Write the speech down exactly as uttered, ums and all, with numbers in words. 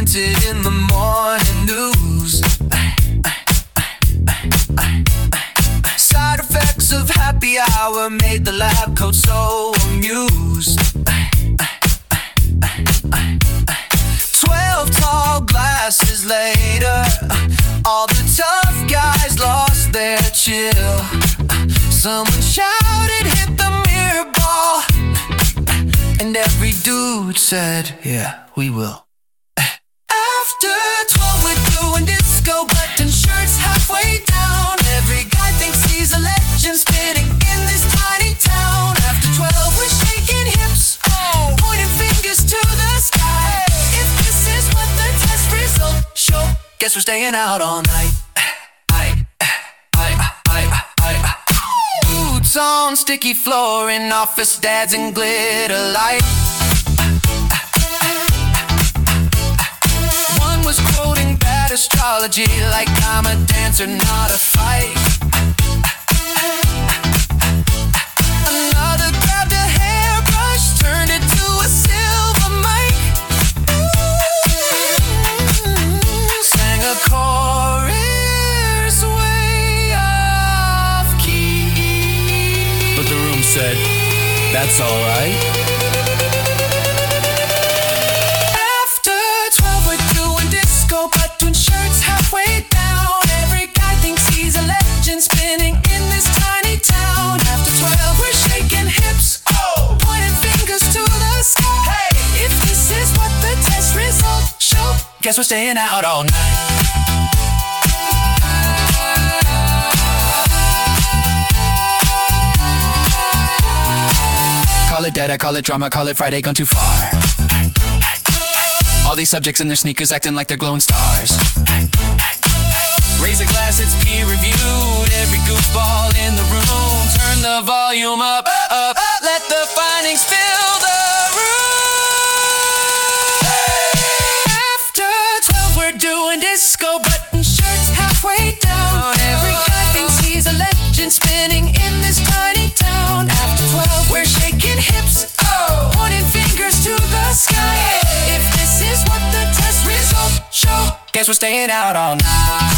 printed in the morning news. Side effects of happy hour made the lab coat so amused. Twelve tall glasses later, all the tough guys lost their chill. Someone shouted, hit the mirror ball, and every dude said, yeah, we will. After twelve we're doing disco button shirts halfway down. Every guy thinks he's a legend spinning in this tiny town. After twelve we're shaking hips, oh, pointing fingers to the sky. If this is what the test results show, guess we're staying out all night. Boots on sticky floor in office, dads in glitter light. One was quoting bad astrology like I'm a dancer, not a fight. Another grabbed a hairbrush, turned it to a silver mic. Sang a chorus way off key, but the room said, that's alright. After twelve we're doing disco button shirts halfway down. Every guy thinks he's a legend spinning in this tiny town. After twelve we're shaking hips, oh, pointing fingers to the sky. Hey, if this is what the test results show, guess we're staying out all night. Call it dead, I call it drama, call it Friday gone too far. All these subjects in their sneakers acting like they're glowing stars. Raise a glass, it's peer reviewed. Every goofball in the room, turn the volume up, up, up. Let the findings fill the room. After twelve we're doing disco button shirts halfway down. Every guy thinks he's a legend spinning in this tiny town. After twelve we're shaking hips, oh, pointing fingers to the sky. If this is what the test results show, guess we're staying out all night.